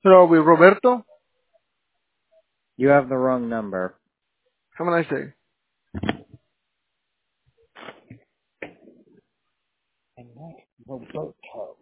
Hello, with Roberto. You have the wrong number. Have a nice day. And that's Roberto.